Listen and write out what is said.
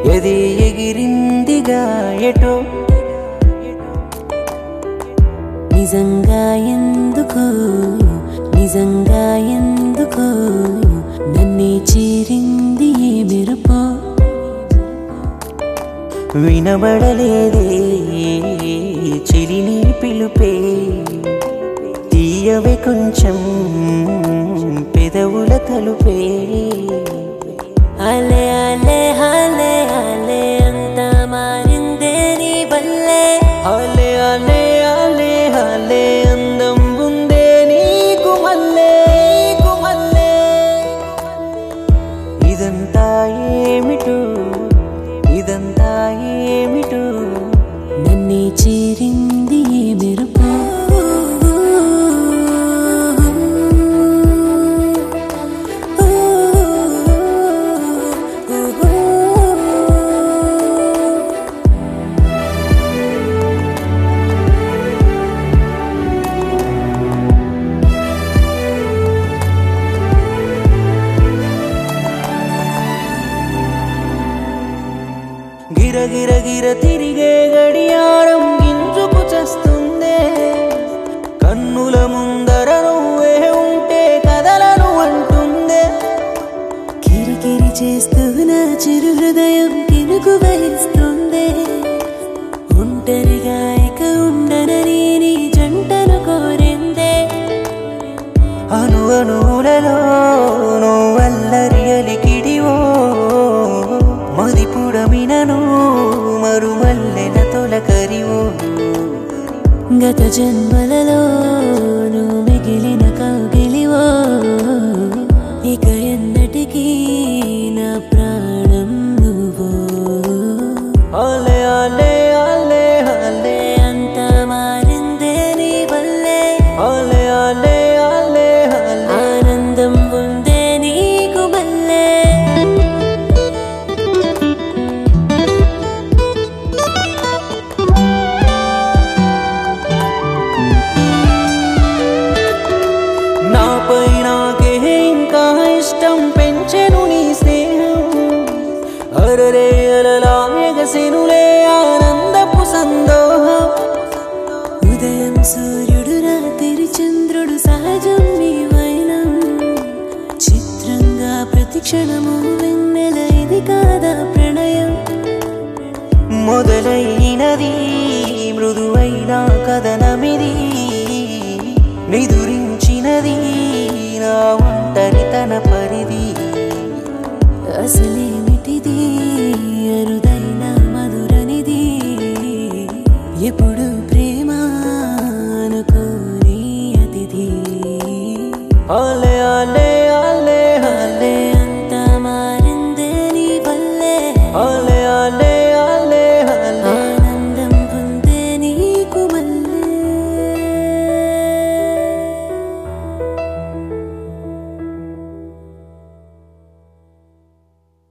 ఎది ఎగిరిందిగా ఎటో నిజంగా ఎందుకు నన్నే చేరింది ఈ మెరుపు వినబడలేదే చెలిని పిలుపే తీయవే కొంచెం పెదవుల తలుపే అలే అలే అలే అలే అంతా మారిందే నీ వల్లే అలే అలే అలే అలే అందం ఉందే నీకు మల్లే ఇదంతా ఏమిటో నన్నే చేరింది ఈ మెరుపు గిరగిర తిరిగే గడియారం గింజుకు చస్తుందే కన్నుల ముందర నువ్వే ఉంటే కదలను అంటుందే కిరికిరి చేస్తూ నా చిరు హృదయం కినుకు వహిస్తుందే ఒంటరిగా ఇక ఉండనని నీ జంటను కోరిందే అనువనులలో నువ్వల్లరి అలికిడివో మదిపుడమినను మరుమల్లెన తొలకరివో గత జన్మలలో నువ్వు మిగిలిన కౌగిలివో ఇక ఎన్నటికీ నా ప్రాణం నువ్వు అలే అలే అలే అలే అంతా మారిందే నీ వల్లే అలే అలే అలే అలే ఆనందం ఉందే నీకు మల్లే నాపై నాకే ఇంకా ఇష్టం పెంచెను నీ స్నేహం అరరే అలలా ఎగసెనులే ఆనందపు సందోహం ఉదయం సూర్యుడు రాత్రి చంద్రుడు సహజం నీ వైనం చిత్రంగా ప్రతి క్షణము వెన్నెల ఇది కాదా ప్రణయం మొదలైనది మృదువైన కథనమిది నిదురించినది నా ఒంటరితన పరిధి అసలేమిటిది అరుద